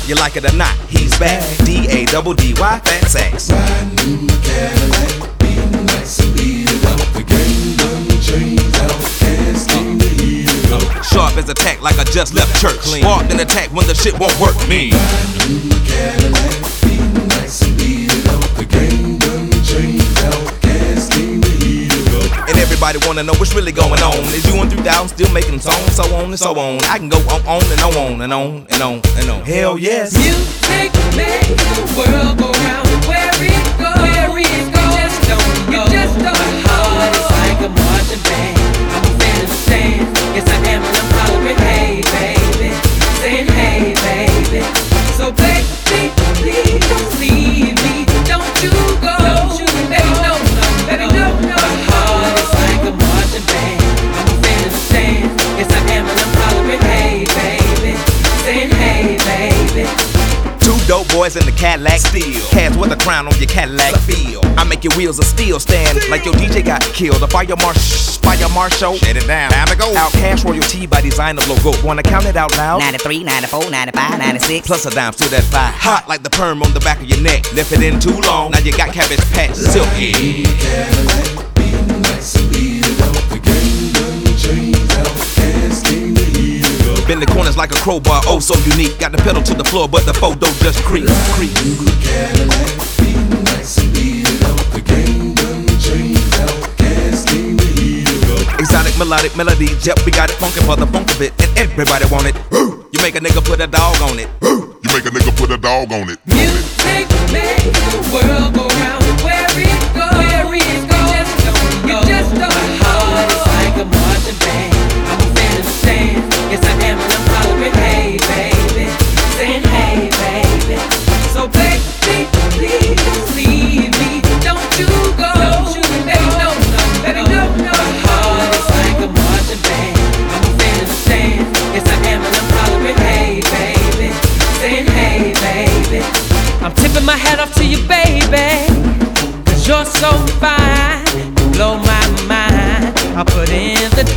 You like it or not, he's back. D-A-double-D-Y, Fat Sax. Riding in the Cadillac, being nice and beat it up. The game done changed out, can't stand the heat it up. Sharp as attack like I just left church. Sparked in attack when the shit won't work. Me. Riding in the Cadillac, being nice and beat it up. The game done changed out, can't stand the heat it up. And everybody wanna know what's really going on. Is you in 3000 still making songs, so on and so on. I can go on and on and on and on and on. Hell yes. Music makes the world go round. Where it goes, you just don't know. My heart is like a marching band. I'm a fan of the stand. Yes, I am, and I'm hollering, hey baby, saying hey baby. So baby, please don't leave me. Don't you go, baby, no, baby, no. My heart is like a marching band. I'm a fan of the stand. Yes, I am, and I'm hollering, hey baby, saying hey baby. Two dope boys in the Cadillac still. Cats with a crown on your Cadillac feel. I make your wheels of steel stand like your DJ got killed. The fire marshal, shut it down. Time to go. Outcash royalty by design of logo. Wanna count it out loud? 93, 94, 95, 96. Plus a dime to that five. Hot like the perm on the back of your neck. Left it in too long. Now you got cabbage patch silky. Cadillac, being nice and beat it up. The game done changed out, can't stand the heat it up. Bend the corners like a crowbar, oh so unique. Got the pedal to the floor, but the photo just creep. Cadillac, being nice and beat it up. The game done changed out, can't stand the heat it up. Exotic melodic melody, yep, we got it funkin' for the funk of it, and everybody want it. You make a nigga put a dog on it. You make a nigga put a dog on it. Music makes the world go round. Where it goes, you just don't know. My heart is like a marching band. I'm a fan of the stand. Yes, I am, and I'm hollering, hey baby, saying hey baby. So baby, please don't leave me. Don't you go, baby, no, baby, no. My heart is like a marching band. I'm a fan of the stand. Yes, I am, and I'm hollering, hey baby, saying hey baby. I'm tipping my hat off to you, baby, 'cause you're so fine, you blow my mind. I put in the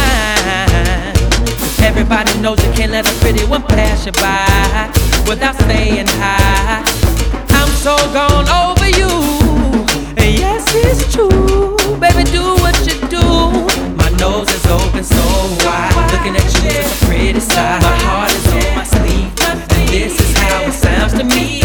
time. Everybody knows you can't let a pretty one pass you by without saying hi. I'm so gone over you, and yes, it's true. Baby, do what you do. My nose is open so wide, looking at you is a pretty sight. My heart is on my sleeve, and this is how it sounds to me.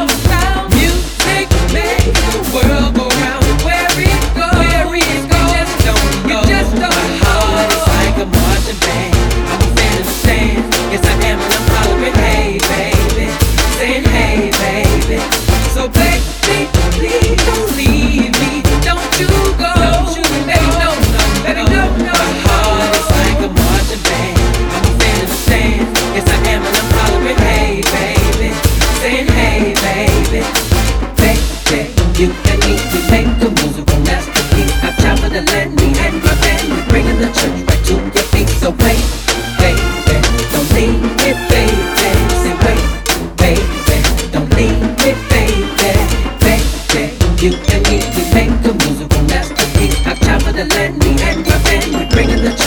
Music makes the world go round. Where it goes, you just don't know. My heart is like a marching band. I'm a fan of the stand. Yes, I am, and I'm hollering, hey baby, saying hey baby. So baby, please don't leave me. Don't you go, baby, no, baby, no. My heart is like a marching band. I'm a fan of the stand. Yes, I am, and I'm hollering, hey baby, saying hey baby. Baby, you and me, we make the musical masterpiece. I've time for the land, me and my band. We're bringing the church right to your feet. So wait, baby, don't leave me, baby. Say wait, baby, don't leave me, baby. Baby, you and me, we make the musical masterpiece. I've time for the land, me and my band. We're bringing the church